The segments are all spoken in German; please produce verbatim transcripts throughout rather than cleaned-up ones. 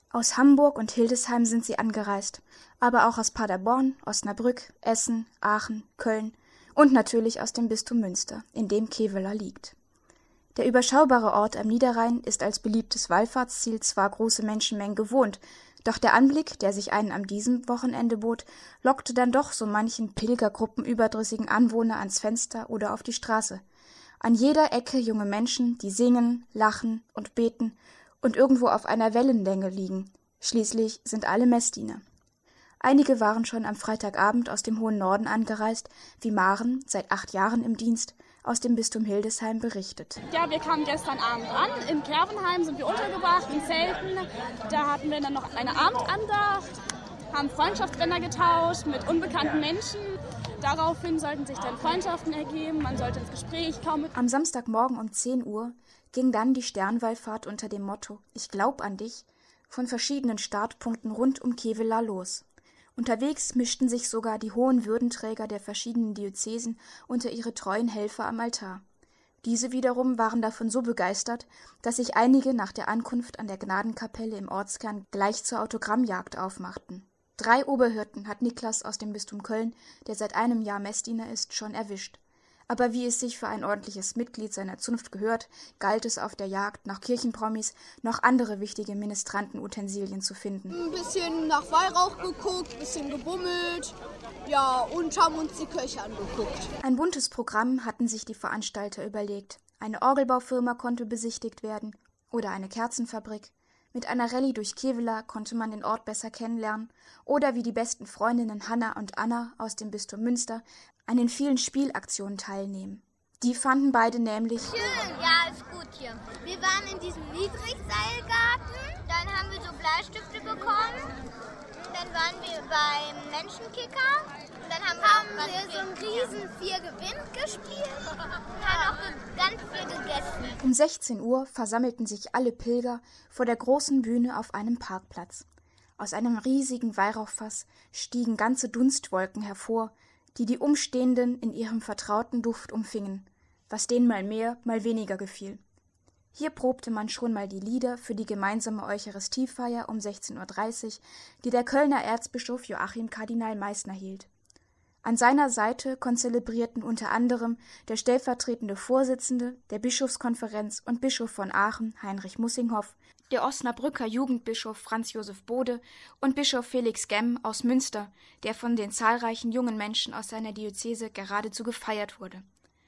Aus Hamburg und Hildesheim sind sie angereist, aber auch aus Paderborn, Osnabrück, Essen, Aachen, Köln und natürlich aus dem Bistum Münster, in dem Kevelaer liegt. Der überschaubare Ort am Niederrhein ist als beliebtes Wallfahrtsziel zwar große Menschenmengen gewohnt, doch der Anblick, der sich einen an diesem Wochenende bot, lockte dann doch so manchen Pilgergruppen überdrüssigen Anwohner ans Fenster oder auf die Straße. An jeder Ecke junge Menschen, die singen, lachen und beten und irgendwo auf einer Wellenlänge liegen. Schließlich sind alle Messdiener. Einige waren schon am Freitagabend aus dem hohen Norden angereist, wie Maren, seit acht Jahren im Dienst, aus dem Bistum Hildesheim berichtet. Ja, wir kamen gestern Abend an. In Kervenheim sind wir untergebracht, in Zelten. Da hatten wir dann noch eine Abendandacht, haben Freundschaftsbänder getauscht mit unbekannten Menschen. Daraufhin sollten sich dann Freundschaften ergeben, man sollte ins Gespräch kommen. Am Samstagmorgen um zehn Uhr ging dann die Sternwallfahrt unter dem Motto »Ich glaub an dich« von verschiedenen Startpunkten rund um Kevelaer los. Unterwegs mischten sich sogar die hohen Würdenträger der verschiedenen Diözesen unter ihre treuen Helfer am Altar. Diese wiederum waren davon so begeistert, dass sich einige nach der Ankunft an der Gnadenkapelle im Ortskern gleich zur Autogrammjagd aufmachten. Drei Oberhirten hat Niklas aus dem Bistum Köln, der seit einem Jahr Messdiener ist, schon erwischt. Aber wie es sich für ein ordentliches Mitglied seiner Zunft gehört, galt es auf der Jagd nach Kirchenpromis noch andere wichtige Ministrantenutensilien zu finden. Ein bisschen nach Weihrauch geguckt, ein bisschen gebummelt, ja, und haben uns die Kirche angeguckt. Ein buntes Programm hatten sich die Veranstalter überlegt. Eine Orgelbaufirma konnte besichtigt werden oder eine Kerzenfabrik. Mit einer Rallye durch Kevelaer konnte man den Ort besser kennenlernen oder wie die besten Freundinnen Hanna und Anna aus dem Bistum Münster an den vielen Spielaktionen teilnehmen. Die fanden beide nämlich schön, ja, ist gut hier. Wir waren in diesem Niedrigseilgarten, dann haben wir so Bleistifte bekommen, dann waren wir beim Menschenkicker und dann haben, haben wir so einen riesen Vier-Gewinn gespielt und haben auch ganz viel gegessen. Um sechzehn Uhr versammelten sich alle Pilger vor der großen Bühne auf einem Parkplatz. Aus einem riesigen Weihrauchfass stiegen ganze Dunstwolken hervor, die die Umstehenden in ihrem vertrauten Duft umfingen, was denen mal mehr, mal weniger gefiel. Hier probte man schon mal die Lieder für die gemeinsame Eucharistiefeier um sechzehn Uhr dreißig, die der Kölner Erzbischof Joachim Kardinal Meissner hielt. An seiner Seite konzelebrierten unter anderem der stellvertretende Vorsitzende der Bischofskonferenz und Bischof von Aachen, Heinrich Mussinghoff, der Osnabrücker Jugendbischof Franz Josef Bode und Bischof Felix Gemm aus Münster, der von den zahlreichen jungen Menschen aus seiner Diözese geradezu gefeiert wurde.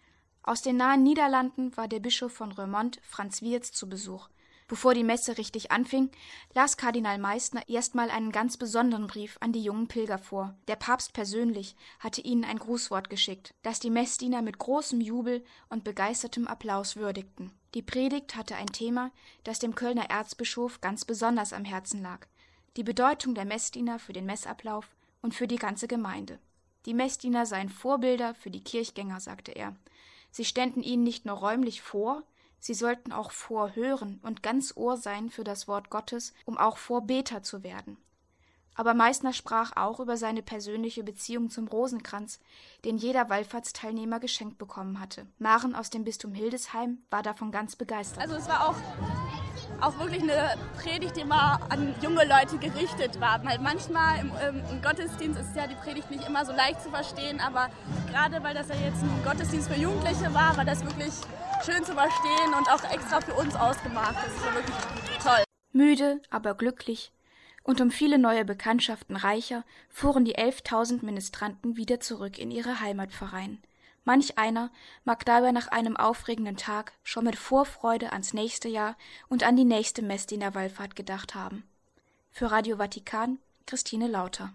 Aus den nahen Niederlanden war der Bischof von Roermond, Franz Wiertz, zu Besuch. Bevor die Messe richtig anfing, las Kardinal Meissner erstmal einen ganz besonderen Brief an die jungen Pilger vor. Der Papst persönlich hatte ihnen ein Grußwort geschickt, das die Messdiener mit großem Jubel und begeistertem Applaus würdigten. Die Predigt hatte ein Thema, das dem Kölner Erzbischof ganz besonders am Herzen lag: die Bedeutung der Messdiener für den Messablauf und für die ganze Gemeinde. Die Messdiener seien Vorbilder für die Kirchgänger, sagte er. Sie ständen ihnen nicht nur räumlich vor, sie sollten auch vorhören und ganz Ohr sein für das Wort Gottes, um auch Vorbeter zu werden. Aber Meissner sprach auch über seine persönliche Beziehung zum Rosenkranz, den jeder Wallfahrtsteilnehmer geschenkt bekommen hatte. Maren aus dem Bistum Hildesheim war davon ganz begeistert. Also es war auch, auch wirklich eine Predigt, die immer an junge Leute gerichtet war. Weil manchmal im, im, im Gottesdienst ist ja die Predigt nicht immer so leicht zu verstehen, aber gerade weil das ja jetzt ein Gottesdienst für Jugendliche war, war das wirklich schön zu verstehen und auch extra für uns ausgemacht. Das war wirklich toll. Müde, aber glücklich und um viele neue Bekanntschaften reicher fuhren die elftausend Ministranten wieder zurück in ihre Heimatvereine. Manch einer mag dabei nach einem aufregenden Tag schon mit Vorfreude ans nächste Jahr und an die nächste Messdiener Wallfahrt gedacht haben. Für Radio Vatikan, Christine Lauter.